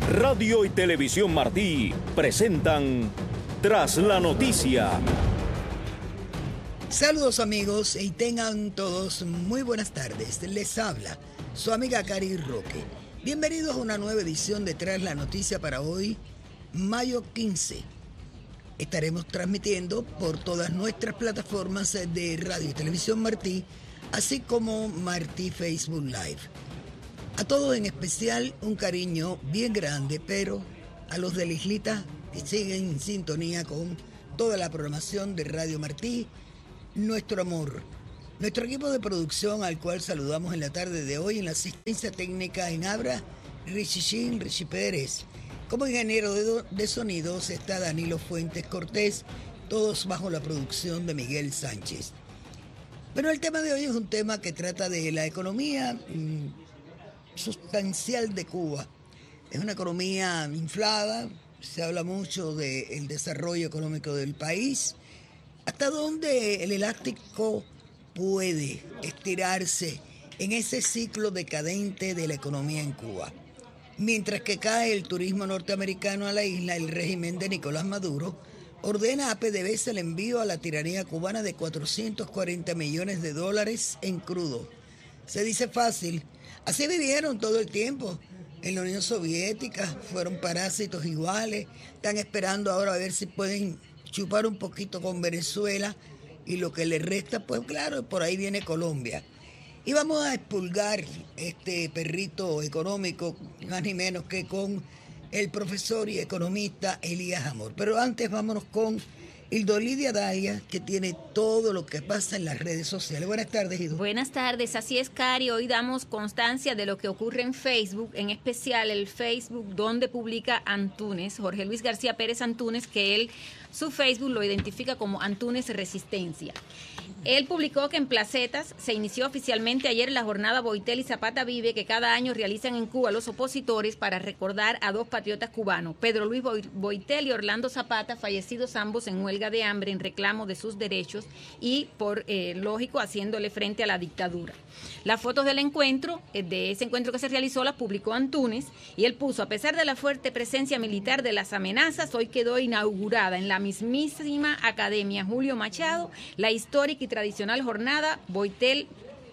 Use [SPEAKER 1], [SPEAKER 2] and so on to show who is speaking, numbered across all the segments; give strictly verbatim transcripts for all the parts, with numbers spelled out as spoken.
[SPEAKER 1] Radio y Televisión Martí presentan Tras la Noticia.
[SPEAKER 2] Saludos amigos y tengan todos muy buenas tardes. Les habla su amiga Cari Roque. Bienvenidos a una nueva edición de Tras la Noticia para hoy, mayo quince. Estaremos transmitiendo por todas nuestras plataformas de Radio y Televisión Martí, así como Martí Facebook Live. A todos en especial un cariño bien grande, pero a los de la islita que siguen en sintonía con toda la programación de Radio Martí, nuestro amor. Nuestro equipo de producción, al cual saludamos en la tarde de hoy, en la asistencia técnica en Abra, Richichin, Richie Pérez. Como ingeniero de, de sonidos está Danilo Fuentes Cortés, todos bajo la producción de Miguel Sánchez. Pero el tema de hoy es un tema que trata de la economía mmm, sustancial de Cuba. Es una economía inflada, se habla mucho del desarrollo económico del país, hasta dónde el elástico puede estirarse en ese ciclo decadente de la economía en Cuba. Mientras que cae el turismo norteamericano a la isla, el régimen de Nicolás Maduro ordena a PDVSA el envío a la tiranía cubana de cuatrocientos cuarenta millones de dólares en crudo. Se dice fácil, así vivieron todo el tiempo. En la Unión Soviética fueron parásitos iguales, están esperando ahora a ver si pueden chupar un poquito con Venezuela y lo que les resta, pues claro, por ahí viene Colombia. Y vamos a expulgar este perrito económico, más ni menos que con el profesor y economista Elías Amor. Pero antes vámonos con Hildo Lidia Dalia, que tiene todo lo que pasa en las redes sociales. Buenas tardes, Hildo.
[SPEAKER 3] Buenas tardes, así es, Cari. Hoy damos constancia de lo que ocurre en Facebook, en especial el Facebook donde publica Antunes, Jorge Luis García Pérez Antunes, que él, su Facebook lo identifica como Antunes Resistencia. Él publicó que en Placetas se inició oficialmente ayer la jornada Boitel y Zapata Vive que cada año realizan en Cuba los opositores para recordar a dos patriotas cubanos, Pedro Luis Boitel y Orlando Zapata, fallecidos ambos en huelga de hambre en reclamo de sus derechos y, por eh, lógico, haciéndole frente a la dictadura. Las fotos del encuentro, de ese encuentro que se realizó, las publicó Antunes y él puso: a pesar de la fuerte presencia militar de las amenazas, hoy quedó inaugurada en la mismísima Academia Julio Machado la histórica y tradicional jornada Boitel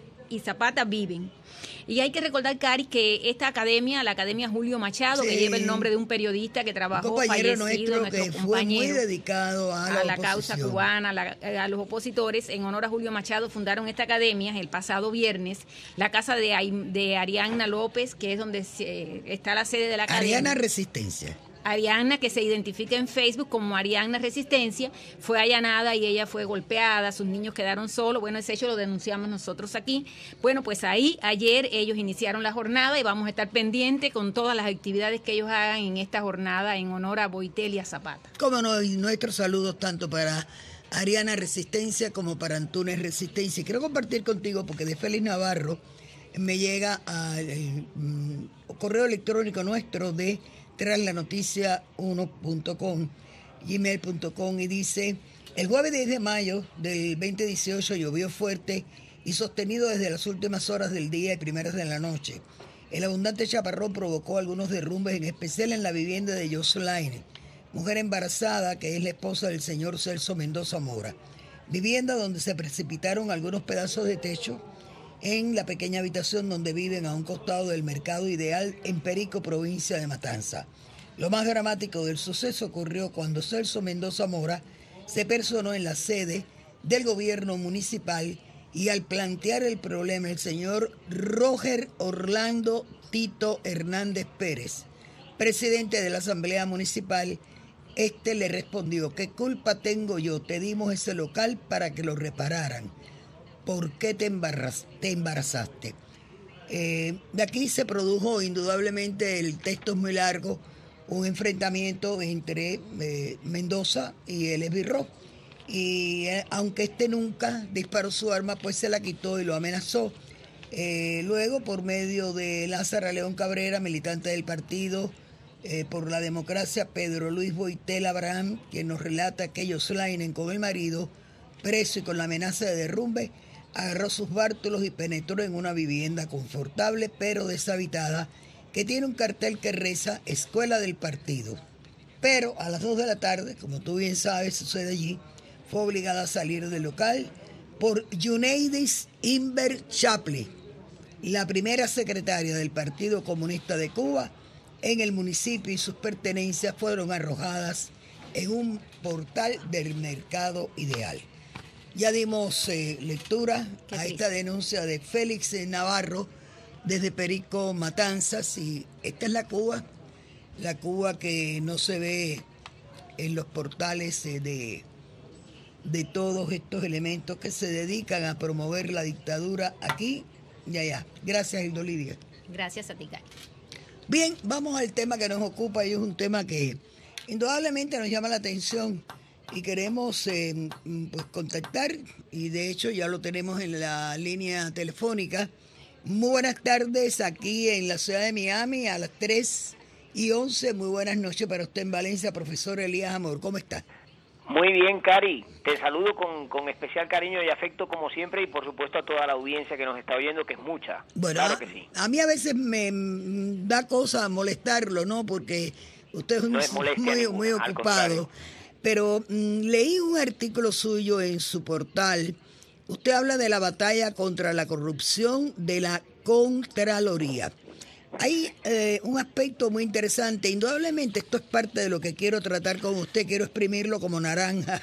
[SPEAKER 3] y Zapata Viven. Y hay que recordar, Cari, que esta academia, la Academia Julio Machado, sí, que lleva el nombre de un periodista que trabajó, un compañero fallecido, nuestro,
[SPEAKER 2] nuestro que fue muy dedicado a la,
[SPEAKER 3] a la causa cubana, a, la, a los opositores, en honor a Julio Machado, fundaron esta academia el pasado viernes, la casa de, de Arianna López, que es donde se, está la sede de la academia.
[SPEAKER 2] Ariana Resistencia.
[SPEAKER 3] Arianna, que se identifica en Facebook como Arianna Resistencia, fue allanada y ella fue golpeada, sus niños quedaron solos. Bueno, ese hecho lo denunciamos nosotros aquí. Bueno, pues ahí ayer ellos iniciaron la jornada y vamos a estar pendientes con todas las actividades que ellos hagan en esta jornada en honor a Boitel y a Zapata.
[SPEAKER 2] Cómo no, y nuestros saludos tanto para Ariana Resistencia como para Antunes Resistencia. Y quiero compartir contigo porque de Félix Navarro me llega al um, correo electrónico nuestro de tras la noticia uno punto com, gmail punto com, y dice: el jueves diez de mayo del veinte dieciocho llovió fuerte y sostenido desde las últimas horas del día y primeras de la noche. El abundante chaparrón provocó algunos derrumbes, en especial en la vivienda de Yoslaine, mujer embarazada que es la esposa del señor Celso Mendoza Mora. Vivienda donde se precipitaron algunos pedazos de techo en la pequeña habitación donde viven a un costado del Mercado Ideal en Perico, provincia de Matanza. Lo más dramático del suceso ocurrió cuando Celso Mendoza Mora se personó en la sede del gobierno municipal y al plantear el problema el señor Roger Orlando Tito Hernández Pérez, presidente de la Asamblea Municipal, este le respondió: ¿qué culpa tengo yo? Te dimos ese local para que lo repararan. ¿Por qué te, embarras, te embarazaste? Eh, de aquí se produjo indudablemente, el texto es muy largo, un enfrentamiento entre eh, Mendoza y el esbirro. Y eh, aunque este nunca disparó su arma, pues se la quitó y lo amenazó. Eh, luego, por medio de Lázaro León Cabrera, militante del partido eh, por la democracia, Pedro Luis Boitel Abraham, quien nos relata que Yoslaine, con el marido, preso y con la amenaza de derrumbe, agarró sus bártulos y penetró en una vivienda confortable pero deshabitada que tiene un cartel que reza Escuela del Partido. Pero a las dos de la tarde, como tú bien sabes, sucede allí, fue obligada a salir del local por Yuneidis Inver Chapley, la primera secretaria del Partido Comunista de Cuba en el municipio, y sus pertenencias fueron arrojadas en un portal del Mercado Ideal. Ya dimos eh, lectura
[SPEAKER 3] Qué
[SPEAKER 2] a
[SPEAKER 3] triste.
[SPEAKER 2] esta denuncia de Félix Navarro desde Perico, Matanzas, y esta es la Cuba, la Cuba que no se ve en los portales eh, de, de todos estos elementos que se dedican a promover la dictadura aquí y allá. Gracias, Hildo Lidia.
[SPEAKER 3] Gracias a ti, Cari.
[SPEAKER 2] Bien, vamos al tema que nos ocupa, y es un tema que indudablemente nos llama la atención y queremos eh, pues contactar, y de hecho ya lo tenemos en la línea telefónica. Muy buenas tardes aquí en la ciudad de Miami a las tres y once. Muy buenas noches para usted en Valencia, profesor Elías Amor. ¿Cómo está?
[SPEAKER 4] Muy bien, Cari. Te saludo con, con especial cariño y afecto como siempre, y por supuesto a toda la audiencia que nos está oyendo, que es mucha.
[SPEAKER 2] Bueno,
[SPEAKER 4] claro
[SPEAKER 2] a,
[SPEAKER 4] que sí.
[SPEAKER 2] a mí a veces me mm, da cosa molestarlo, ¿no? Porque usted es, un,
[SPEAKER 4] No es molestia
[SPEAKER 2] muy,
[SPEAKER 4] ninguna,
[SPEAKER 2] muy
[SPEAKER 4] al
[SPEAKER 2] ocupado.
[SPEAKER 4] contrario.
[SPEAKER 2] Pero mm, leí un artículo suyo en su portal. Usted habla de la batalla contra la corrupción de la Contraloría. Hay eh, un aspecto muy interesante. Indudablemente esto es parte de lo que quiero tratar con usted. Quiero exprimirlo como naranja.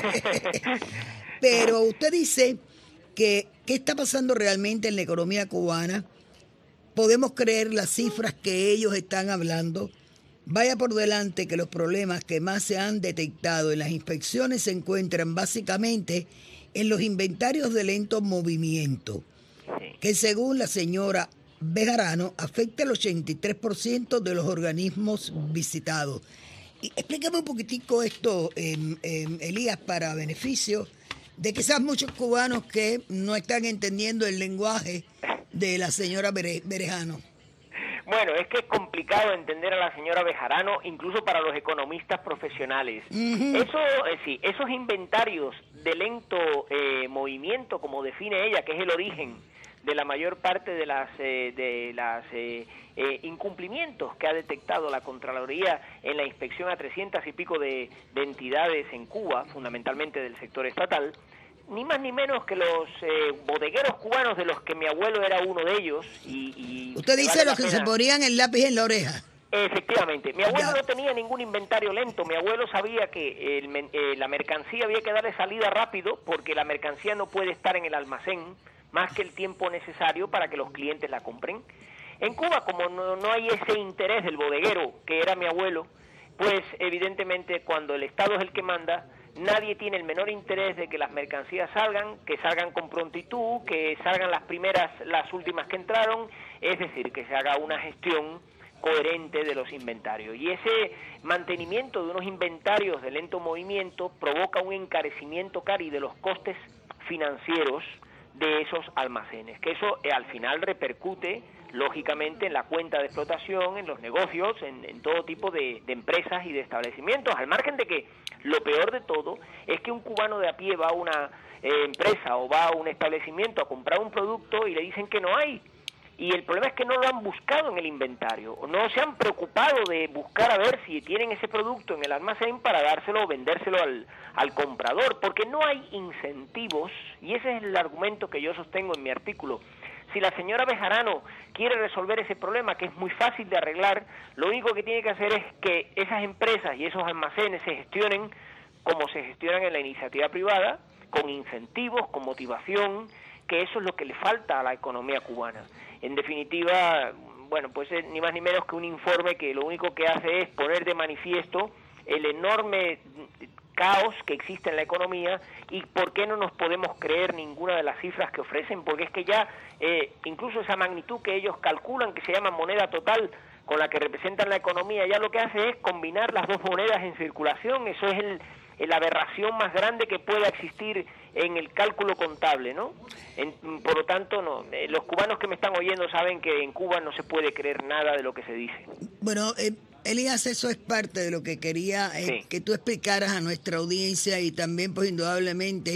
[SPEAKER 2] Pero usted dice que qué está pasando realmente en la economía cubana. Podemos creer las cifras que ellos están hablando. Vaya por delante que los problemas que más se han detectado en las inspecciones se encuentran básicamente en los inventarios de lento movimiento, que según la señora Bejarano afecta el ochenta y tres por ciento de los organismos visitados. Y explícame un poquitico esto, eh, eh, Elías, para beneficio de quizás muchos cubanos que no están entendiendo el lenguaje de la señora Bere- Berejano.
[SPEAKER 4] Bueno, es que es complicado entender a la señora Bejarano, incluso para los economistas profesionales.
[SPEAKER 2] Ujú.
[SPEAKER 4] Eso, eh, sí, esos inventarios de lento eh, movimiento, como define ella, que es el origen de la mayor parte de las eh, de las eh, eh, incumplimientos que ha detectado la Contraloría en la inspección a trescientas y pico de, de entidades en Cuba, fundamentalmente del sector estatal, ni más ni menos que los eh, bodegueros cubanos, de los que mi abuelo era uno de ellos. Y, y
[SPEAKER 2] Usted
[SPEAKER 4] me
[SPEAKER 2] dice
[SPEAKER 4] vale
[SPEAKER 2] los
[SPEAKER 4] la
[SPEAKER 2] que se
[SPEAKER 4] pena-
[SPEAKER 2] ponían el lápiz en la oreja.
[SPEAKER 4] Efectivamente, mi abuelo
[SPEAKER 2] Ya.
[SPEAKER 4] no tenía ningún inventario lento. Mi abuelo sabía que el men- eh, la mercancía había que darle salida rápido, porque la mercancía no puede estar en el almacén más que el tiempo necesario para que los clientes la compren. En Cuba, como no, no hay ese interés del bodeguero, que era mi abuelo, pues evidentemente cuando el Estado es el que manda, nadie tiene el menor interés de que las mercancías salgan, que salgan con prontitud, que salgan las primeras, las últimas que entraron, es decir, que se haga una gestión coherente de los inventarios. Y ese mantenimiento de unos inventarios de lento movimiento provoca un encarecimiento, Cari, de los costes financieros de esos almacenes, que eso eh, al final repercute lógicamente en la cuenta de explotación, en los negocios, en, en todo tipo de, de empresas y de establecimientos, al margen de que lo peor de todo es que un cubano de a pie va a una eh, empresa o va a un establecimiento a comprar un producto y le dicen que no hay. Y el problema es que no lo han buscado en el inventario, o no se han preocupado de buscar a ver si tienen ese producto en el almacén para dárselo o vendérselo al, al comprador, porque no hay incentivos, y ese es el argumento que yo sostengo en mi artículo. Si la señora Bejarano quiere resolver ese problema, que es muy fácil de arreglar, lo único que tiene que hacer es que esas empresas y esos almacenes se gestionen como se gestionan en la iniciativa privada, con incentivos, con motivación, que eso es lo que le falta a la economía cubana. En definitiva, bueno, pues es ni más ni menos que un informe que lo único que hace es poner de manifiesto el enorme caos que existe en la economía y por qué no nos podemos creer ninguna de las cifras que ofrecen, porque es que ya eh, incluso esa magnitud que ellos calculan, que se llama moneda total, con la que representan la economía, ya lo que hace es combinar las dos monedas en circulación. Eso es el la aberración más grande que pueda existir en el cálculo contable, ¿no? En, por lo tanto, no, eh, los cubanos que me están oyendo saben que en Cuba no se puede creer nada de lo que se dice.
[SPEAKER 2] Bueno, eh, Elías, eso es parte de lo que quería eh,
[SPEAKER 4] Sí.
[SPEAKER 2] que tú explicaras a nuestra audiencia, y también, pues, indudablemente,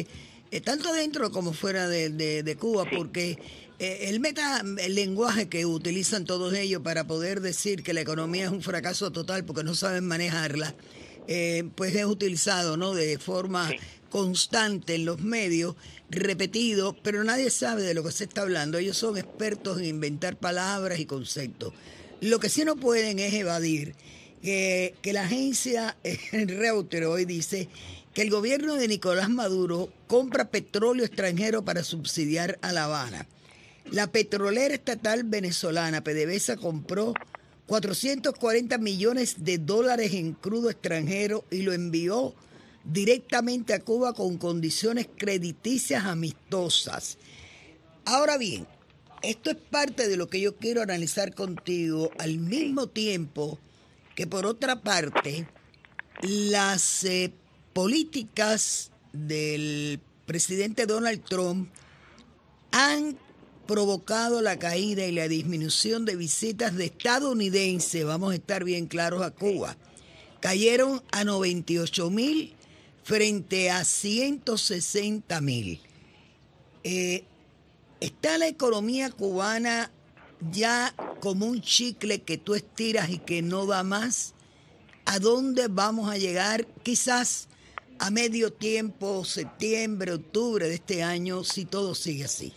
[SPEAKER 2] eh, tanto dentro como fuera de, de, de Cuba, sí. porque eh, el meta, el lenguaje que utilizan todos ellos para poder decir que la economía es un fracaso total porque no saben manejarla, eh, pues es utilizado, ¿no?, de forma sí. constante en los medios, repetido, pero nadie sabe de lo que se está hablando. Ellos son expertos en inventar palabras y conceptos. Lo que sí no pueden es evadir que, que la agencia Reuters hoy dice que el gobierno de Nicolás Maduro compra petróleo extranjero para subsidiar a La Habana. La petrolera estatal venezolana PDVSA compró cuatrocientos cuarenta millones de dólares en crudo extranjero y lo envió directamente a Cuba con condiciones crediticias amistosas. Ahora bien, esto es parte de lo que yo quiero analizar contigo, al mismo tiempo que, por otra parte, las eh, políticas del presidente Donald Trump han provocado la caída y la disminución de visitas de estadounidenses, vamos a estar bien claros, a Cuba. Cayeron a noventa y ocho mil frente a ciento sesenta mil. Eh, ¿Está la economía cubana ya como un chicle que tú estiras y que no da más? ¿A dónde vamos a llegar? Quizás a medio tiempo, septiembre, octubre de este año, si todo sigue así.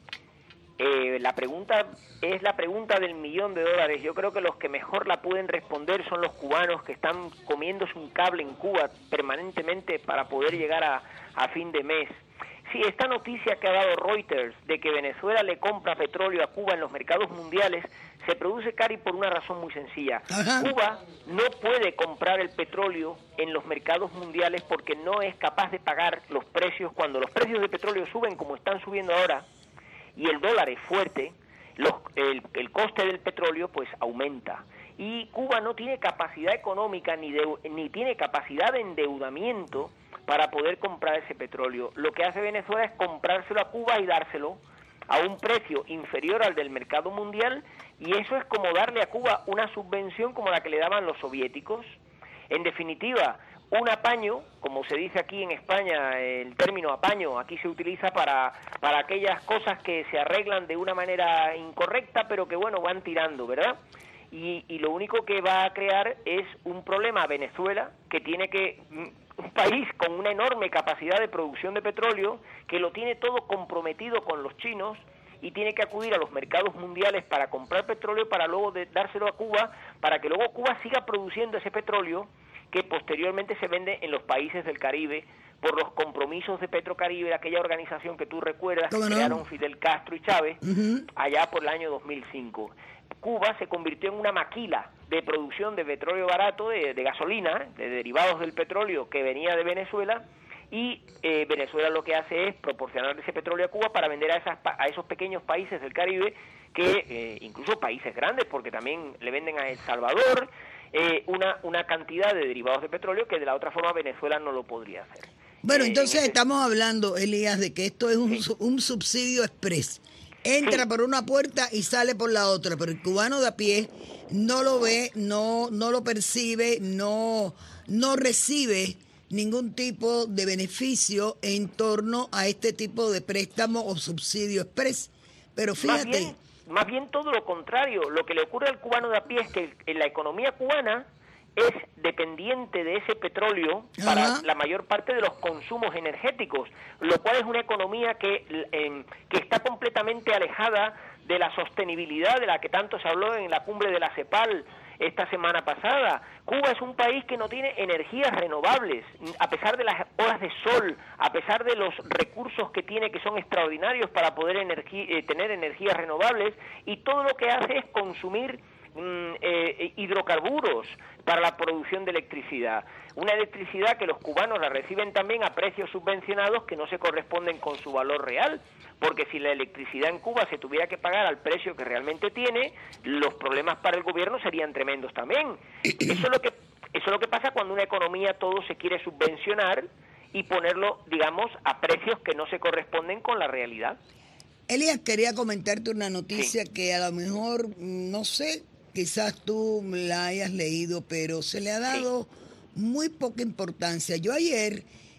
[SPEAKER 4] Eh, la pregunta es la pregunta del millón de dólares. Yo creo que los que mejor la pueden responder son los cubanos, que están comiéndose un cable en Cuba permanentemente para poder llegar a, a fin de mes. Sí, esta noticia que ha dado Reuters de que Venezuela le compra petróleo a Cuba en los mercados mundiales se produce, Cari, por una razón muy sencilla. Ajá. Cuba no puede comprar el petróleo en los mercados mundiales porque no es capaz de pagar los precios. Cuando los precios de petróleo suben como están subiendo ahora y el dólar es fuerte, los, el, el coste del petróleo pues aumenta. Y Cuba no tiene capacidad económica ni, de, ni tiene capacidad de endeudamiento para poder comprar ese petróleo. Lo que hace Venezuela es comprárselo a Cuba y dárselo a un precio inferior al del mercado mundial, y eso es como darle a Cuba una subvención como la que le daban los soviéticos. En definitiva, un apaño, como se dice aquí en España, el término apaño aquí se utiliza para, para aquellas cosas que se arreglan de una manera incorrecta, pero que bueno, van tirando, ¿verdad? Y, y lo único que va a crear es un problema a Venezuela, que tiene que, un país con una enorme capacidad de producción de petróleo, que lo tiene todo comprometido con los chinos y tiene que acudir a los mercados mundiales para comprar petróleo para luego de, dárselo a Cuba, para que luego Cuba siga produciendo ese petróleo que posteriormente se vende en los países del Caribe por los compromisos de Petrocaribe, de aquella organización que tú recuerdas que no? crearon Fidel Castro y Chávez, uh-huh. allá por el año dos mil cinco. Cuba se convirtió en una maquila de producción de petróleo barato, de, de gasolina, de derivados del petróleo que venía de Venezuela, y eh, Venezuela lo que hace es proporcionar ese petróleo a Cuba para vender a, esas, a esos pequeños países del Caribe, que eh, incluso países grandes, porque también le venden a El Salvador, eh, una, una cantidad de derivados de petróleo que de la otra forma Venezuela no lo podría hacer.
[SPEAKER 2] Bueno,
[SPEAKER 4] eh,
[SPEAKER 2] entonces
[SPEAKER 4] ese...
[SPEAKER 2] estamos hablando, Elías, de que esto es un, sí. un subsidio express. Entra sí. por una puerta y sale por la otra, pero el cubano de a pie no lo ve, no, no lo percibe, no, no recibe ningún tipo de beneficio en torno a este tipo de préstamo o subsidio express. Pero fíjate...
[SPEAKER 4] Más bien, más bien todo lo contrario. Lo que le ocurre al cubano de a pie es que en la economía cubana es dependiente de ese petróleo Ajá. para la mayor parte de los consumos energéticos, lo cual es una economía que, eh, que está completamente alejada de la sostenibilidad de la que tanto se habló en la cumbre de la CEPAL esta semana pasada. Cuba es un país que no tiene energías renovables, a pesar de las horas de sol, a pesar de los recursos que tiene, que son extraordinarios para poder energía, eh, tener energías renovables, y todo lo que hace es consumir mm, eh, hidrocarburos para la producción de electricidad. Una electricidad que los cubanos la reciben también a precios subvencionados que no se corresponden con su valor real, porque si la electricidad en Cuba se tuviera que pagar al precio que realmente tiene, los problemas para el gobierno serían tremendos también. Eso es lo que, eso es lo que pasa cuando una economía todo se quiere subvencionar y ponerlo, digamos, a precios que no se corresponden con la realidad.
[SPEAKER 2] Elías, quería comentarte una noticia sí. que a lo mejor, no sé, quizás tú la hayas leído, pero se le ha dado sí. muy poca importancia. Yo ayer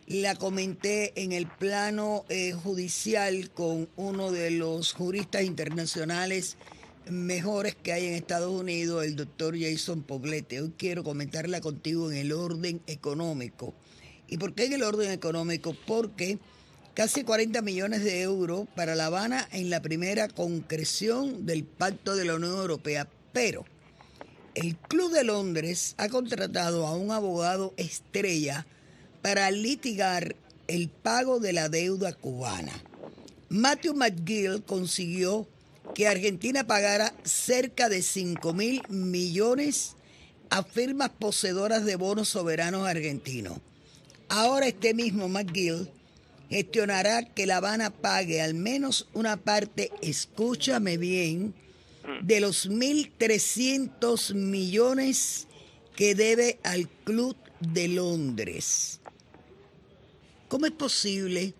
[SPEAKER 2] la comenté en el plano eh, judicial con uno de los juristas internacionales mejores que hay en Estados Unidos, el doctor Jason Poblete. Hoy quiero comentarla contigo en el orden económico. ¿Y por qué en el orden económico? Porque casi cuarenta millones de euros para La Habana en la primera concreción del Pacto de la Unión Europea. Pero el Club de Londres ha contratado a un abogado estrella para litigar el pago de la deuda cubana. Matthew McGill consiguió que Argentina pagara cerca de cinco mil millones a firmas poseedoras de bonos soberanos argentinos. Ahora este mismo McGill gestionará que La Habana pague al menos una parte, escúchame bien, de los mil trescientos millones que debe al Club de Londres. ¿Cómo es posible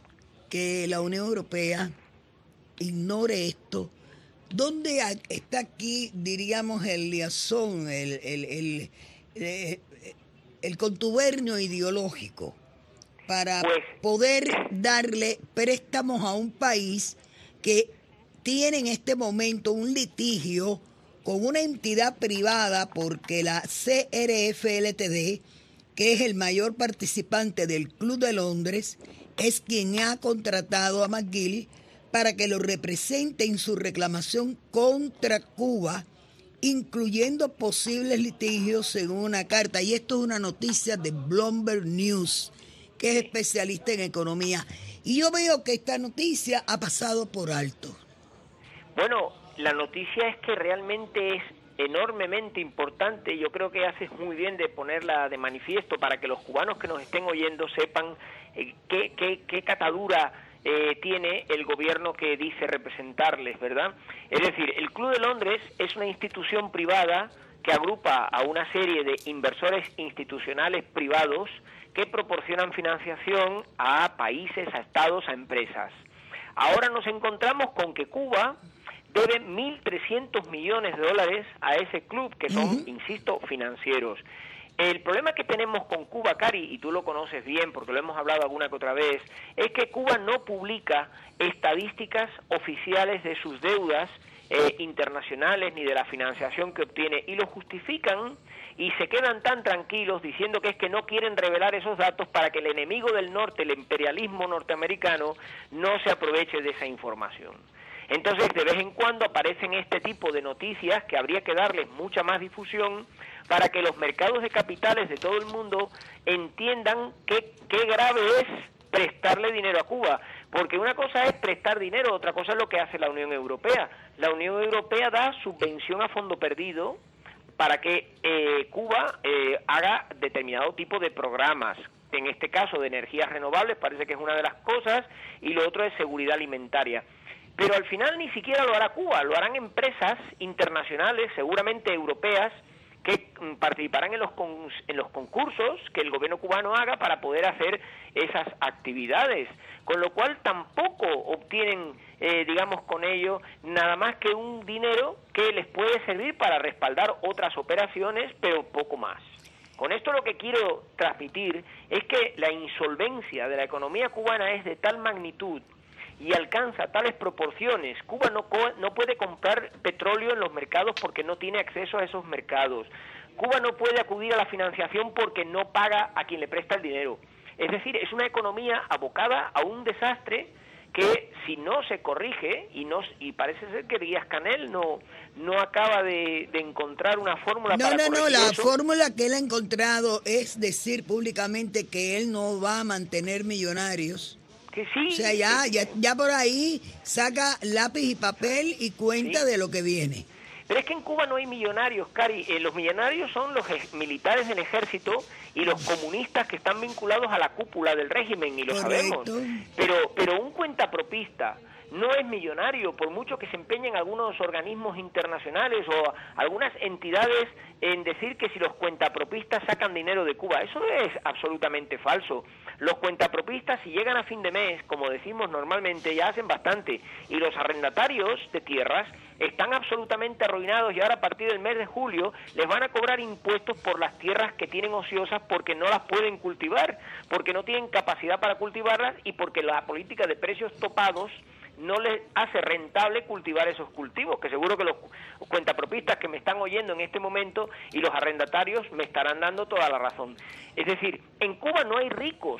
[SPEAKER 2] que la Unión Europea ignore esto? ¿Dónde está aquí, diríamos, el liazón, el, el, el, el, el contubernio ideológico para
[SPEAKER 4] pues,
[SPEAKER 2] poder darle préstamos a un país que tiene en este momento un litigio con una entidad privada, porque la C R F L T D, que es el mayor participante del Club de Londres, es quien ha contratado a McGill para que lo represente en su reclamación contra Cuba, incluyendo posibles litigios según una carta. Y esto es una noticia de Bloomberg News, que es especialista en economía. Y yo veo que esta noticia ha pasado por alto.
[SPEAKER 4] Bueno, la noticia es que realmente es enormemente importante. Yo creo que haces muy bien de ponerla de manifiesto para que los cubanos que nos estén oyendo sepan eh, qué, qué, qué catadura eh, tiene el gobierno que dice representarles, ¿verdad? Es decir, el Club de Londres es una institución privada que agrupa a una serie de inversores institucionales privados que proporcionan financiación a países, a estados, a empresas. Ahora nos encontramos con que Cuba debe mil trescientos millones de dólares a ese club, que son, uh-huh. insisto, financieros. El problema que tenemos con Cuba, Cari, y tú lo conoces bien porque lo hemos hablado alguna que otra vez, es que Cuba no publica estadísticas oficiales de sus deudas eh, internacionales ni de la financiación que obtiene, y lo justifican y se quedan tan tranquilos diciendo que es que no quieren revelar esos datos para que el enemigo del norte, el imperialismo norteamericano, no se aproveche de esa información. Entonces, de vez en cuando aparecen este tipo de noticias que habría que darles mucha más difusión para que los mercados de capitales de todo el mundo entiendan qué, qué grave es prestarle dinero a Cuba. Porque una cosa es prestar dinero, otra cosa es lo que hace la Unión Europea. La Unión Europea da subvención a fondo perdido para que eh, Cuba eh, haga determinado tipo de programas. En este caso de energías renovables parece que es una de las cosas, y lo otro es seguridad alimentaria. Pero al final ni siquiera lo hará Cuba, lo harán empresas internacionales, seguramente europeas, que participarán en los con, en los concursos que el gobierno cubano haga para poder hacer esas actividades, con lo cual tampoco obtienen, eh, digamos, con ello nada más que un dinero que les puede servir para respaldar otras operaciones, pero poco más. Con esto lo que quiero transmitir es que la insolvencia de la economía cubana es de tal magnitud y alcanza tales proporciones. Cuba no, no puede comprar petróleo en los mercados porque no tiene acceso a esos mercados. Cuba no puede acudir a la financiación porque no paga a quien le presta el dinero. Es decir, es una economía abocada a un desastre que si no se corrige, y no y parece ser que Díaz-Canel no no acaba de, de encontrar una fórmula
[SPEAKER 2] no,
[SPEAKER 4] para
[SPEAKER 2] no,
[SPEAKER 4] corregir
[SPEAKER 2] No, no, la
[SPEAKER 4] eso.
[SPEAKER 2] fórmula que él ha encontrado es decir públicamente que él no va a mantener millonarios.
[SPEAKER 4] Que sí.
[SPEAKER 2] O sea, ya, ya, ya por ahí saca lápiz y papel y cuenta sí. de lo que viene.
[SPEAKER 4] Pero es que en Cuba no hay millonarios, Cari. Eh, los millonarios son los militares del ejército y los comunistas que están vinculados a la cúpula del régimen, y lo
[SPEAKER 2] Correcto.
[SPEAKER 4] sabemos. Pero, pero un cuentapropista no es millonario, por mucho que se empeñen algunos organismos internacionales o algunas entidades en decir que si los cuentapropistas sacan dinero de Cuba. Eso es absolutamente falso. Los cuentapropistas, si llegan a fin de mes, como decimos normalmente, ya hacen bastante, y los arrendatarios de tierras están absolutamente arruinados, y ahora a partir del mes de julio les van a cobrar impuestos por las tierras que tienen ociosas porque no las pueden cultivar, porque no tienen capacidad para cultivarlas y porque la política de precios topados no les hace rentable cultivar esos cultivos, que seguro que los cuentapropistas que me están oyendo en este momento y los arrendatarios me estarán dando toda la razón. Es decir, en Cuba no hay ricos,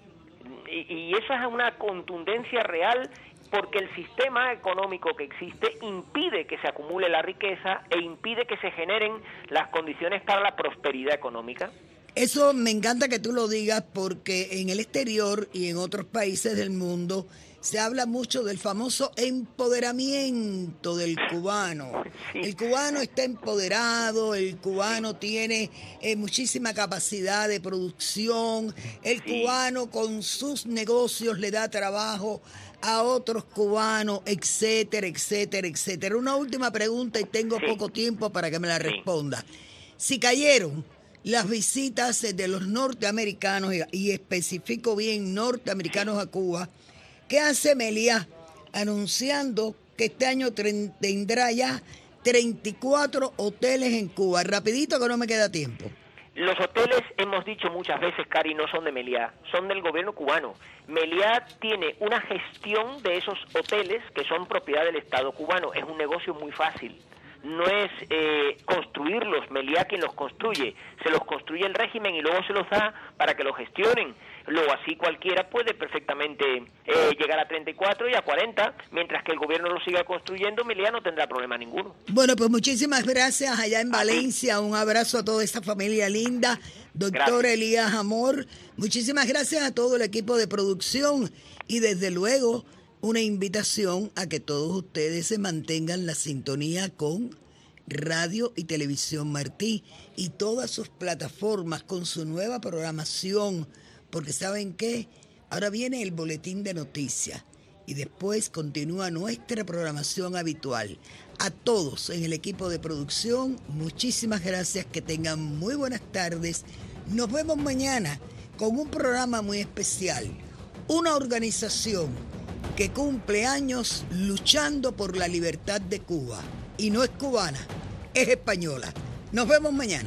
[SPEAKER 4] y, y eso es una contundencia real, porque el sistema económico que existe impide que se acumule la riqueza e impide que se generen las condiciones para la prosperidad económica.
[SPEAKER 2] Eso me encanta que tú lo digas, porque en el exterior y en otros países del mundo se habla mucho del famoso empoderamiento del cubano. Sí. El cubano está empoderado, el cubano tiene eh, muchísima capacidad de producción, el sí. cubano con sus negocios le da trabajo a otros cubanos, etcétera, etcétera, etcétera. Una última pregunta y tengo sí. poco tiempo para que me la responda. Sí. Si cayeron las visitas de los norteamericanos, y especifico bien norteamericanos a Cuba, ¿qué hace Meliá anunciando que este año tendrá ya treinta y cuatro hoteles en Cuba? Rapidito que no me queda tiempo.
[SPEAKER 4] Los hoteles, hemos dicho muchas veces, Cari, no son de Meliá, son del gobierno cubano. Meliá tiene una gestión de esos hoteles que son propiedad del Estado cubano. Es un negocio muy fácil. No es eh, construirlos, Meliá quien los construye, se los construye el régimen y luego se los da para que los gestionen. Luego así cualquiera puede perfectamente eh, llegar a treinta y cuatro y a cuarenta, mientras que el gobierno lo siga construyendo, Meliá no tendrá problema ninguno.
[SPEAKER 2] Bueno, pues muchísimas gracias allá en Valencia, un abrazo a toda esta familia linda, doctor gracias. Elías Amor, muchísimas gracias a todo el equipo de producción y desde luego una invitación a que todos ustedes se mantengan la sintonía con Radio y Televisión Martí y todas sus plataformas con su nueva programación, porque ¿saben qué? Ahora viene el boletín de noticias y después continúa nuestra programación habitual. A todos en el equipo de producción, muchísimas gracias, que tengan muy buenas tardes. Nos vemos mañana con un programa muy especial, una organización que cumple años luchando por la libertad de Cuba. Y no es cubana, es española. Nos vemos mañana.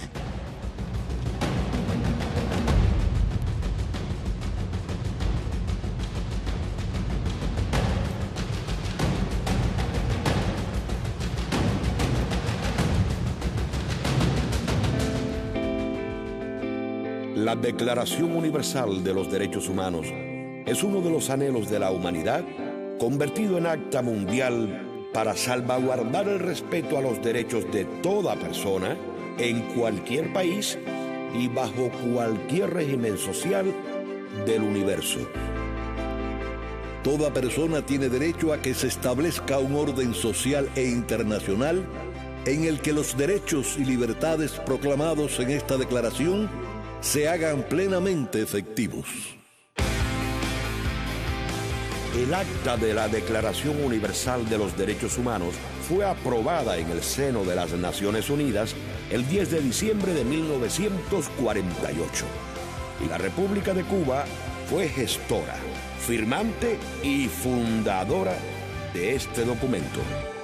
[SPEAKER 1] La Declaración Universal de los Derechos Humanos es uno de los anhelos de la humanidad, convertido en acta mundial para salvaguardar el respeto a los derechos de toda persona en cualquier país y bajo cualquier régimen social del universo.
[SPEAKER 5] Toda persona tiene derecho a que se establezca un orden social e internacional en el que los derechos y libertades proclamados en esta declaración se hagan plenamente efectivos.
[SPEAKER 1] El acta de la Declaración Universal de los Derechos Humanos fue aprobada en el seno de las Naciones Unidas el diez de diciembre de mil novecientos cuarenta y ocho. Y la República de Cuba fue gestora, firmante y fundadora de este documento.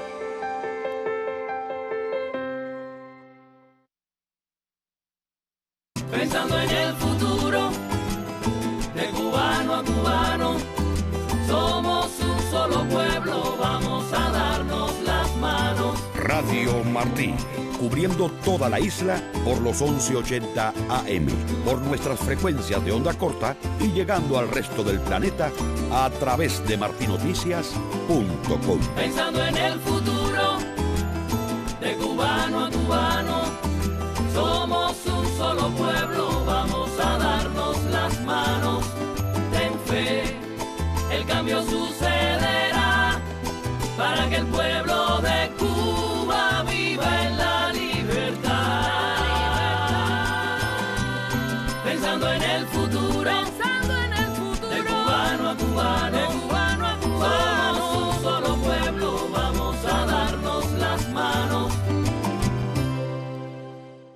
[SPEAKER 6] Pensando en el futuro, de cubano a cubano, somos un solo pueblo, vamos a darnos las manos.
[SPEAKER 1] Radio Martí, cubriendo toda la isla por los once ochenta A M, por nuestras frecuencias de onda corta y llegando al resto del planeta a través de martinoticias punto com.
[SPEAKER 6] Pensando en el futuro, de cubano a cubano, somos un solo pueblo, vamos a darnos las manos. Ten fe, el cambio sucederá para que el pueblo de Cuba viva en la libertad. Pensando en